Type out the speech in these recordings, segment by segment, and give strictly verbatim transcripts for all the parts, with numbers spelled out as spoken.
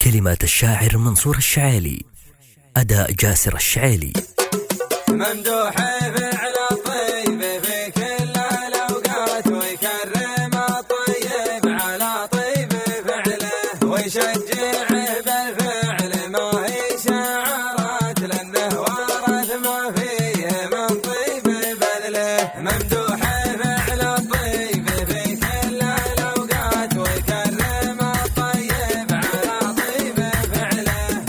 كلمات الشاعر منصور الشعالي، أداء جاسر الشعالي. ممدوح فعل الطيب في كل الأوقات، ويكرم الطيب على طيب فعله، ويشجعه بالفعل ما هي شعارات، لأنه ورث ما فيه من طيب بذله. ممدوح فعل الطيب في كل الأوقات، ويكرم الطيب على طيب فعله،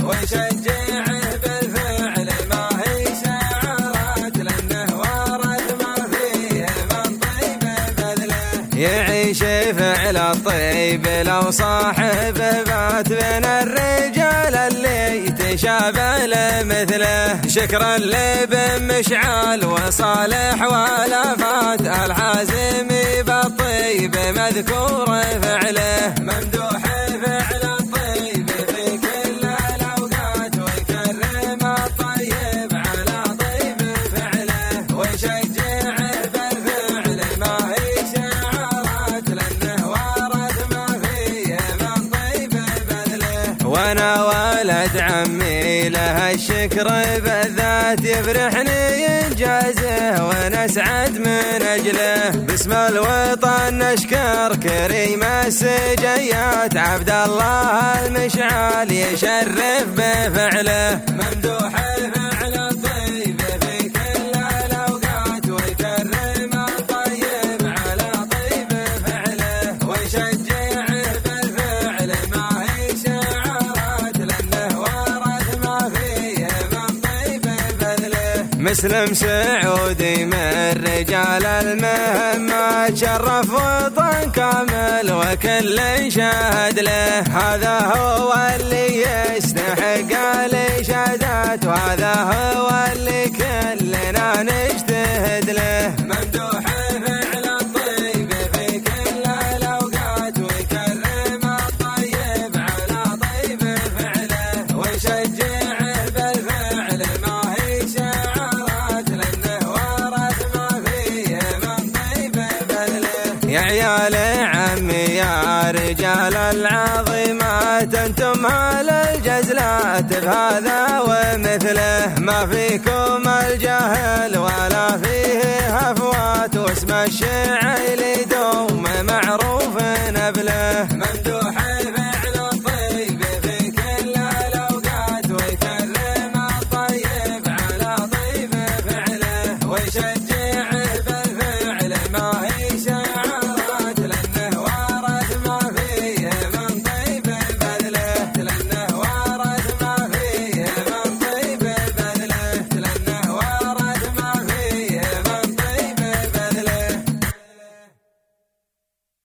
ويشجعه بالفعل ما هي شعارات، لأنه ورث ما فيه من طيب بذله. يعيش فعل الطيب لو صاحبه بات بين الرجال اللي تشابه لمثله، شكرا لابن مشعل وصالح والافات، الحازمي بالطيب مذكور فعله. ممدوح فعل الطيب في كل الاوقات، ويكرم الطيب على طيب فعله، ويشجعه بالفعل ما هي شعارات، لانه ورث ما فيه من طيب بذله. وانا ولد عمي له الشكر بالذات، يفرحني انجازه ونسعد من اجله، باسم الوطن نشكر كريم السجيات، عبد الله المشعل يشرف بفعله. ممدوح فعل الطيب في كل الاوقات، ويكرم الطيب على طيب فعله، ويشجعه بالفعل ما هي شعارات، لانه ورث ما فيه من طيب بذله. مسلم سعودي من رجال المهمات، شرف وطن كامل وكل شاهد له، هذا هو اللي يستحق الاشادات، وهذا هو اللي كلنا نجتهد له. ممدوح فعل الطيب في كل الاوقات، ويكرم الطيب على طيب فعله، ويشجعه بالفعل ما هي شعارات، لانه ورث ما فيه من طيب بذله. يا عيال عمي يا رجال العظيمات، انتم اهل الجزلات بهذا ومثله، ما فيكم الجهل ولا فيه هفوات، واسم الشعيل